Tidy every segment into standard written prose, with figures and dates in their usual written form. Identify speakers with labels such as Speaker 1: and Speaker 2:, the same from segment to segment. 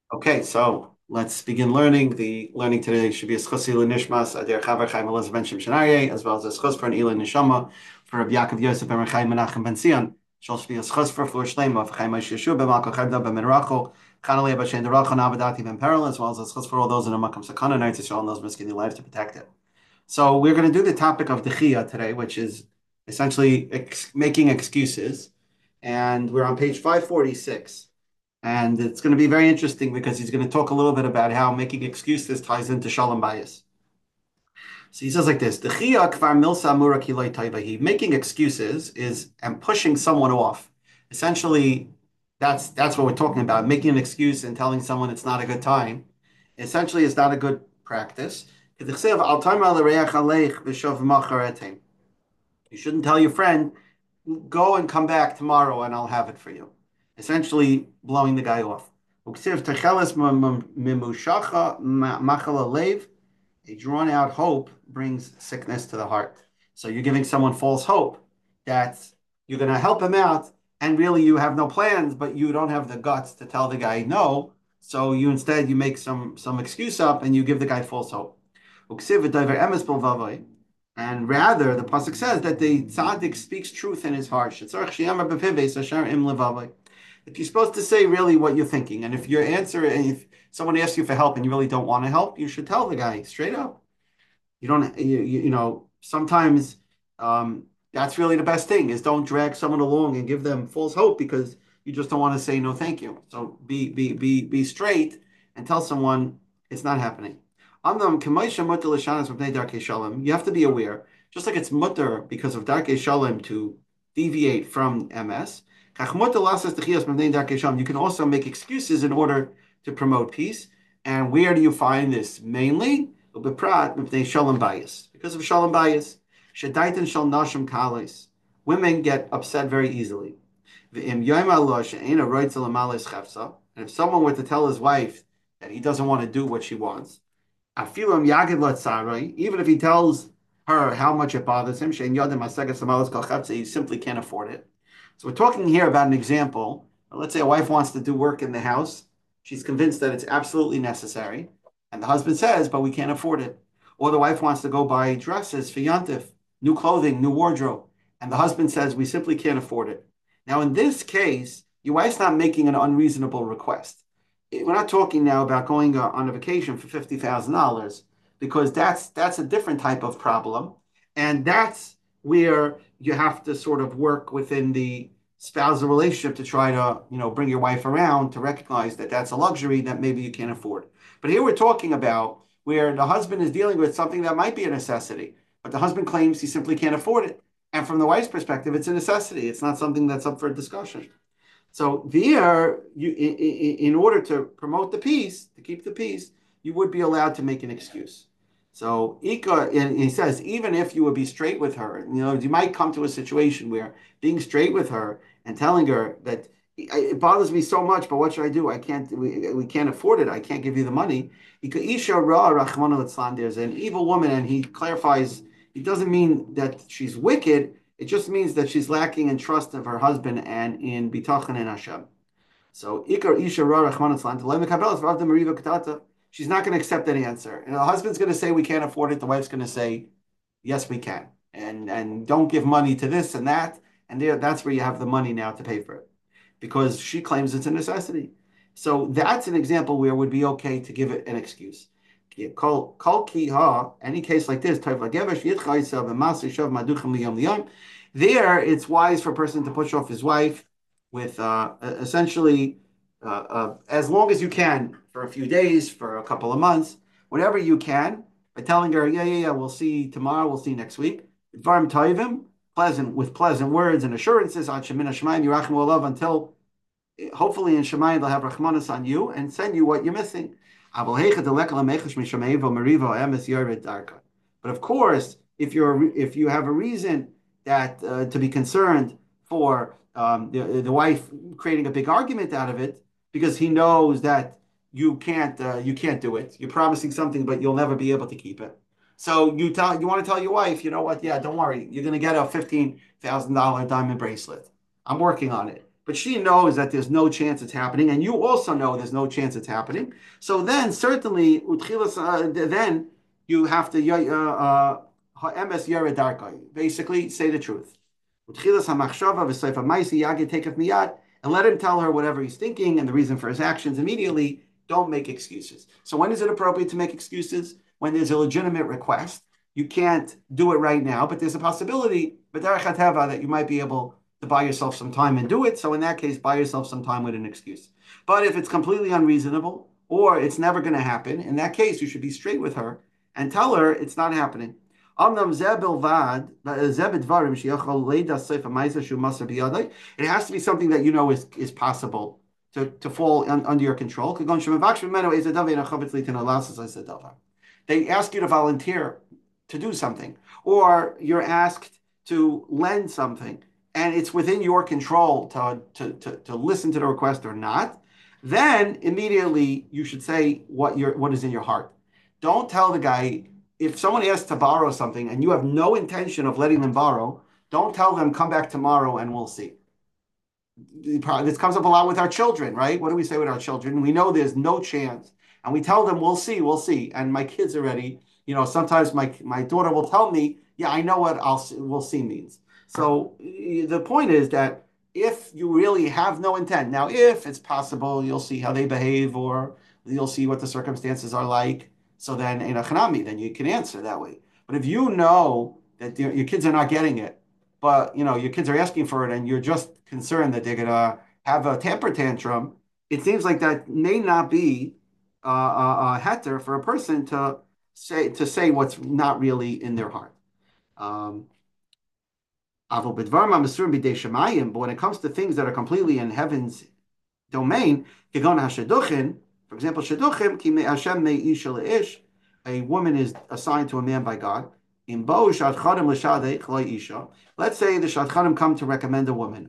Speaker 1: Okay, so let's begin learning. The learning today should be a schus ilin nishmas ader chaver Chaim Elazar ben Shimshonareh, as well as a schus for an ilin nishama for Rabbi Yaakov Yosef ben Chaim Menachem ben Zion. Shall be a schus for Shlema of Chaim Moshe Yeshua ben Malko Chevda ben Menracho, Chanalei b'Shem Derachon Abadati ben Peril, as well as a schus for all those in a makam sakana night to show those risking their lives to protect it. So we're going to do the topic of dechia today, which is essentially making excuses, and we're on page 546. And it's going to be very interesting because he's going to talk a little bit about how making excuses ties into shalom bias. So he says like this: "Dechia kvar milsa amura kiloi taivahi." Making excuses is and pushing someone off. Essentially, that's what we're talking about. Making an excuse and telling someone it's not a good time. Essentially, is not a good practice. You shouldn't tell your friend, go and come back tomorrow and I'll have it for you. Essentially blowing the guy off. A drawn out hope brings sickness to the heart. So you're giving someone false hope that you're going to help him out, and really you have no plans, but you don't have the guts to tell the guy no. So you make some excuse up and you give the guy false hope. And rather, the pasuk says that the tzaddik speaks truth in his heart. If you're supposed to say really what you're thinking, and if someone asks you for help and you really don't want to help, you should tell the guy straight up. You don't, you know, sometimes that's really the best thing is don't drag someone along and give them false hope because you just don't want to say no, thank you. So be straight and tell someone it's not happening. You have to be aware, just like it's mutter because of darkei shalom to deviate from MS. You can also make excuses in order to promote peace. And where do you find this? Mainly, shalom bias. Because of shalom bias, shadaitan shal nashim kalis. Women get upset very easily. And if someone were to tell his wife that he doesn't want to do what she wants, even if he tells her how much it bothers him, he simply can't afford it. So we're talking here about an example. Let's say a wife wants to do work in the house. She's convinced that it's absolutely necessary. And the husband says, but we can't afford it. Or the wife wants to go buy dresses for Yantif, new clothing, new wardrobe. And the husband says, we simply can't afford it. Now, in this case, your wife's not making an unreasonable request. We're not talking now about going on a vacation for $50,000 because that's a different type of problem. And that's where you have to sort of work within the spousal relationship to try to, bring your wife around to recognize that that's a luxury that maybe you can't afford. But here we're talking about where the husband is dealing with something that might be a necessity, but the husband claims he simply can't afford it. And from the wife's perspective, it's a necessity. It's not something that's up for discussion. So there, in order to promote the peace, to keep the peace, you would be allowed to make an excuse. So Ika, and he says, even if you would be straight with her, you might come to a situation where being straight with her and telling her that it bothers me so much, but what should I do? We can't afford it. I can't give you the money. Isha ra rachmana litzlan. There's an evil woman, and he clarifies, it doesn't mean that she's wicked. It just means that she's lacking in trust of her husband and in bitachon in Hashem. So Ikar Isha Ra Rachman Katata. She's not going to accept any answer. And the husband's going to say we can't afford it. The wife's going to say, yes, we can. And don't give money to this and that. And that's where you have the money now to pay for it. Because she claims it's a necessity. So that's an example where it would be okay to give it an excuse. Any case like this, there it's wise for a person to push off his wife with essentially as long as you can for a few days, for a couple of months, whatever you can, by telling her, yeah, we'll see tomorrow, we'll see next week. Dvarim toivim, with pleasant words and assurances on Shemin Shemaim Yerachim Olav until hopefully in Shemayim they'll have Rachmanis on you and send you what you're missing. But of course, if you have a reason that to be concerned for the wife creating a big argument out of it because he knows that you can't do it. You're promising something, but you'll never be able to keep it. So you want to tell your wife, you know what? Yeah, don't worry. You're going to get a $15,000 diamond bracelet. I'm working on it. but she knows that there's no chance it's happening, and you also know there's no chance it's happening. So then certainly, then you have to ha'emes yared darkai. Basically, say the truth. Utchilas hamachshava v'seif ha'maisi yagid tekef miyad, and let him tell her whatever he's thinking and the reason for his actions immediately. Don't make excuses. So when is it appropriate to make excuses? When there's a legitimate request. You can't do it right now, but there's a possibility, that you might be able to buy yourself some time and do it. So in that case, buy yourself some time with an excuse. But if it's completely unreasonable or it's never going to happen, in that case, you should be straight with her and tell her it's not happening. It has to be something that you know is possible to fall under your control. They ask you to volunteer to do something, or you're asked to lend something, and it's within your control to listen to the request or not, then immediately you should say what is in your heart. Don't tell the guy, if someone asks to borrow something and you have no intention of letting them borrow, don't tell them, come back tomorrow and we'll see. This comes up a lot with our children, right? What do we say with our children? We know there's no chance, and we tell them, we'll see. And my kids already, sometimes my daughter will tell me, yeah, I know what we'll see means. So the point is that if you really have no intent, now if it's possible, you'll see how they behave, or you'll see what the circumstances are like. So then in a chanami, then you can answer that way. But if you know that your kids are not getting it, but your kids are asking for it and you're just concerned that they're gonna have a temper tantrum, it seems like that may not be a heter for a person to say what's not really in their heart. Um, but when it comes to things that are completely in heaven's domain, for example, sheduchim, ki Hashem me'isha le'ish, a woman is assigned to a man by God. Let's say the shadchanim come to recommend a woman,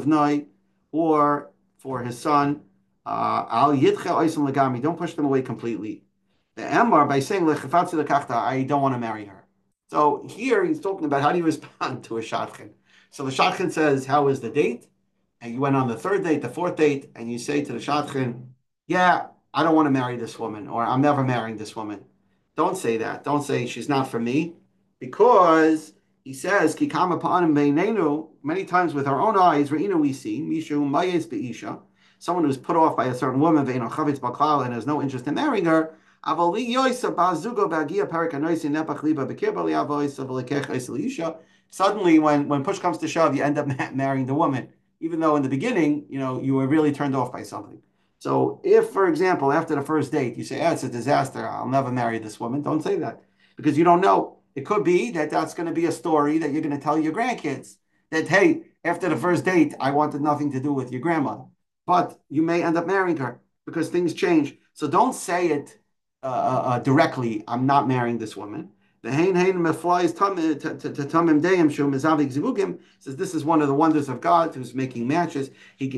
Speaker 1: or for his son, al don't push them away completely. The Emar by saying I don't want to marry her. So here he's talking about how do you respond to a shadchan. So the shadchan says, how is the date? And you went on the third date, the fourth date, and you say to the shadchan, yeah, I don't want to marry this woman, or I'm never marrying this woman. Don't say that. Don't say she's not for me, because he says, Kikama pa'anim beinenu, many times with our own eyes, re'inu we see, mishu mayes be'isha, someone who's put off by a certain woman, ve'ino chavitz baklal, and has no interest in marrying her, avali yoisa bazugo bagia parakanoisi nepach liba bekir bali avoisa v'lekech eisel. Suddenly, when push comes to shove, you end up marrying the woman, even though in the beginning, you were really turned off by something. So if, for example, after the first date, you say, it's a disaster, I'll never marry this woman, don't say that, because you don't know. It could be that that's going to be a story that you're going to tell your grandkids, that, hey, after the first date, I wanted nothing to do with your grandmother. But you may end up marrying her because things change. So don't say it directly, I'm not marrying this woman. The Hein Hein Meflies Tamim Deyim Shum Mizavik Zivugim says this is one of the wonders of God who's making matches. And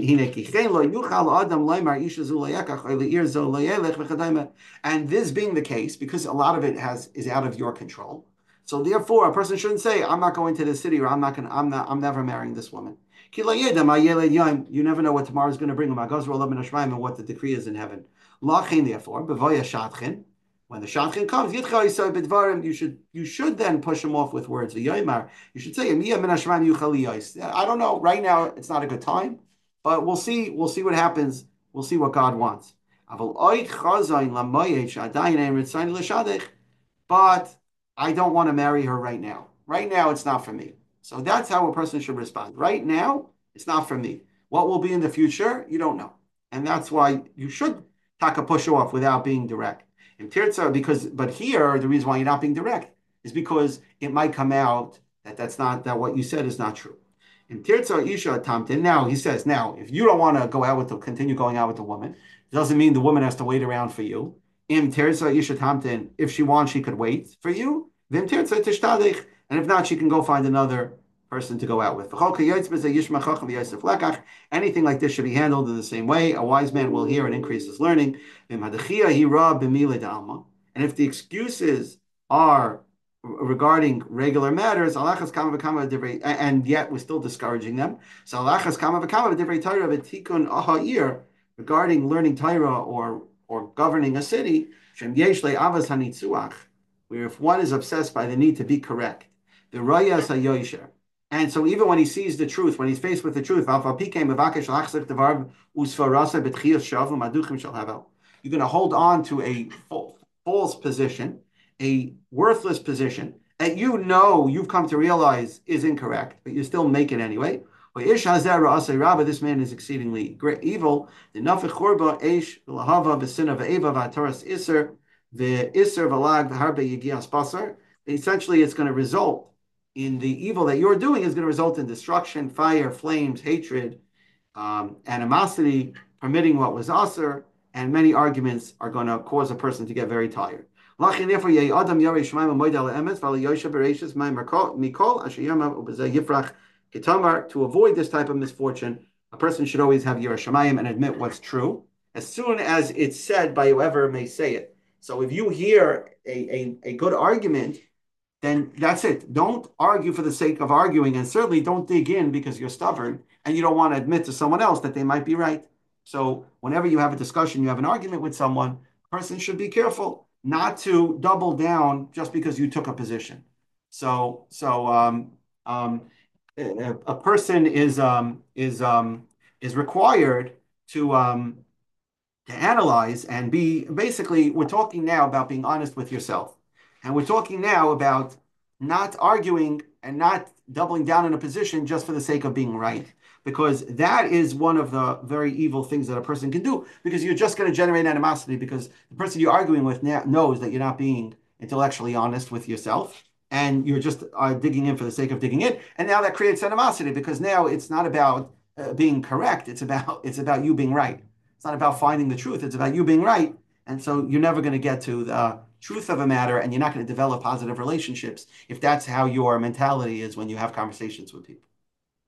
Speaker 1: this being the case, because a lot of it is out of your control. So therefore, a person shouldn't say, I'm not going to the city, or I'm never marrying this woman. You never know what tomorrow is going to bring and what the decree is in heaven. Therefore, when the shadchan comes, you should then push him off with words. You should say, I don't know. Right now, it's not a good time, but we'll see. We'll see what happens. We'll see what God wants. But I don't want to marry her right now. Right now, it's not for me. So that's how a person should respond. Right now, it's not for me. What will be in the future, you don't know. And that's why you should take a push off without being direct. But here, the reason why you're not being direct is because it might come out that what you said is not true. In Tirtza Isha Tamtin, now he says, if you don't want to continue going out with the woman, it doesn't mean the woman has to wait around for you. In Tirtza Isha Tamtin, if she wants, she could wait for you. Then Tirtza Tishtadich, and if not, she can go find another person to go out with. Anything like this should be handled in the same way. A wise man will hear and increase his learning. And if the excuses are regarding regular matters, alachas kama v'kama divrei, and yet we're still discouraging them. So alachas kama v'kama divrei Torah v'tikun aha'ir, regarding learning Torah or governing a city, shem yesh le'avas hanitzuach, where if one is obsessed by the need to be correct, the rayas hayoisher. And so even when he sees the truth, when he's faced with the truth, you're going to hold on to a false position, a worthless position that you know you've come to realize is incorrect, but you still make it anyway. This man is exceedingly great evil. Essentially, it's going to result in the evil that you're doing is going to result in destruction, fire, flames, hatred, animosity, permitting what was aser, and many arguments are going to cause a person to get very tired. To avoid this type of misfortune, a person should always have Yireh Shamayim and admit what's true as soon as it's said by whoever may say it. So if you hear a good argument, then that's it. Don't argue for the sake of arguing, and certainly don't dig in because you're stubborn and you don't want to admit to someone else that they might be right. So whenever you have a discussion, you have an argument with someone, a person should be careful not to double down just because you took a position. A person is required to analyze and be basically. We're talking now about being honest with yourself, and we're talking now about not arguing and not doubling down in a position just for the sake of being right, because that is one of the very evil things that a person can do, because you're just going to generate animosity because the person you're arguing with knows that you're not being intellectually honest with yourself and you're just digging in for the sake of digging in, and now that creates animosity because now it's not about being correct, it's about you being right. It's not about finding the truth, it's about you being right. And so you're never going to get to the truth of a matter, and you're not going to develop positive relationships if that's how your mentality is when you have conversations with people.